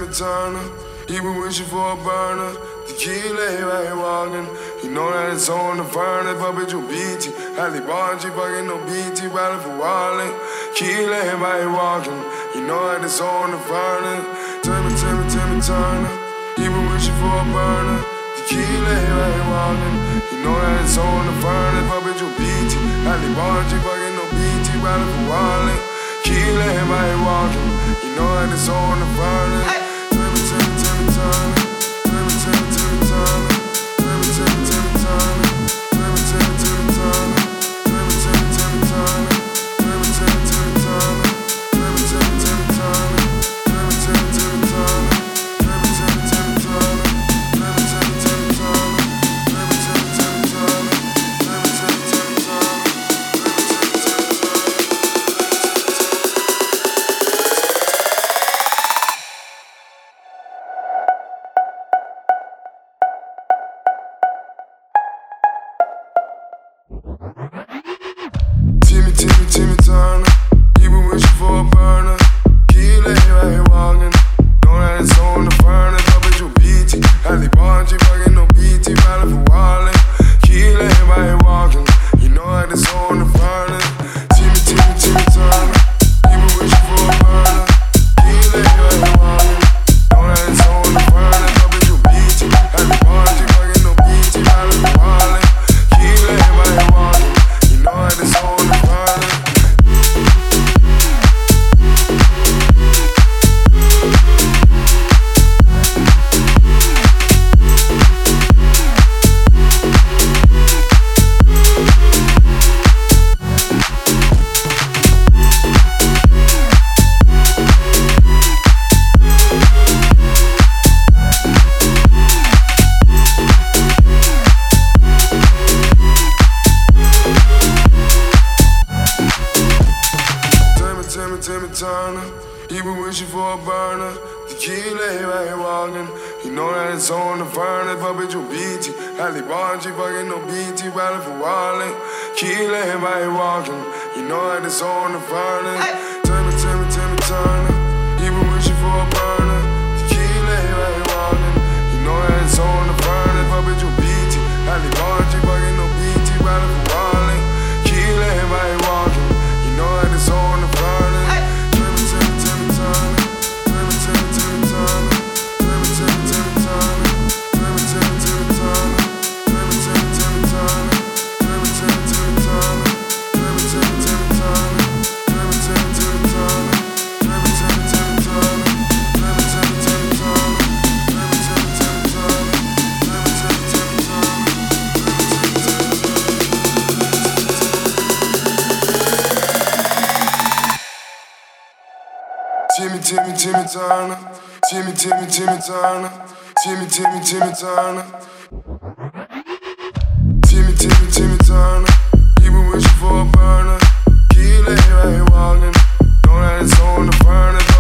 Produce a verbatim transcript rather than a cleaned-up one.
Timmy Turner. He been wishing for a burner. Tequila, he right here walking. He know that it's on the furnace, but bitch, you B T. Ali Bonji, fucking no B T, riding for Wally. Tequila, he right here walking. He know that it's on the furnace. Timmy, Timmy, Timmy Turner. He been wishing for a burner. Tequila, he right here walking. He know that it's on the furnace, but bitch, you B T. Ali Bonji, fucking no B T, riding for Wally. Tequila, he right here walking. He know that it's on the furnace. Timmy, Timmy, Timmy Turner. Timmy, Timmy, Timmy Turner. Timmy, Timmy, Timmy Turner. Timmy, Timmy, Timmy Turner. Timmy, Timmy, Timmy Turner. Timmy, Timmy, Timmy Turner. Timmy, Timmy, Timmy Turner. Timmy, Timmy, Timmy Turner. Timmy, Timmy, Timmy Turner. Timmy, Timmy, Timmy Turner. Timmy, Timmy, Timmy Turner. Timmy, Timmy, Timmy Turner. Timmy, Timmy, Timmy Turner. He been wishing for a burner. Tequila, he right here walking. Know that it's on the furnace, but bitch, you B T. Ali Bonji, fucking no B T, riding for Wally. Tequila, he right here walking. You know that it's on the furnace. Timmy, Timmy, Timmy Turner. He been wishing for a burner. Tequila, he right here walking. Know that it's on the furnace, but bitch, you B T. Ali Bonji, fucking no B T, riding for Wally. Tequila, he right here walking. You know that it's on the furnace. Timmy, Timmy Turner. He been wishing for a burner. Tequila, he right here walking. He know that it's on the furnace, but bitch, you B T. Ali Bonji, fucking no B T, riding for Wally. Tequila, he right here walking. He know that it's on the furnace. Timmy, Timmy, Timmy Turner. He been wishing for a burner. Tequila, he right here walking. He know that it's on the furnace, but bitch, you B T. Ali Bonji, fucking no B T, riding for Wally. Tequila, he right here walking. You know that it's on the furnace. Timmy, Timmy, Timmy Turner. Timmy, Timmy, Timmy Turner. Timmy, Timmy, Timmy Turner. Timmy, Timmy, Timmy Turner. Timmy, Timmy, Timmy Turner. Timmy, Timmy, Timmy Turner. Timmy, Timmy, Timmy Turner. Timmy, Timmy, Timmy Turner. Timmy, Timmy, Timmy Turner. Timmy, Timmy, Timmy Turner. Timmy, Timmy, Timmy Turner. Timmy, Timmy, Timmy Turner. Timmy, Timmy, Timmy Turner. Timmy, Timmy, Timmy Turner. Timmy, Timmy, Timmy Turner. Timmy, Timmy, Timmy Turner. He been wishing for a burner. Tequila, he right here walking. Know that it's on the furnace.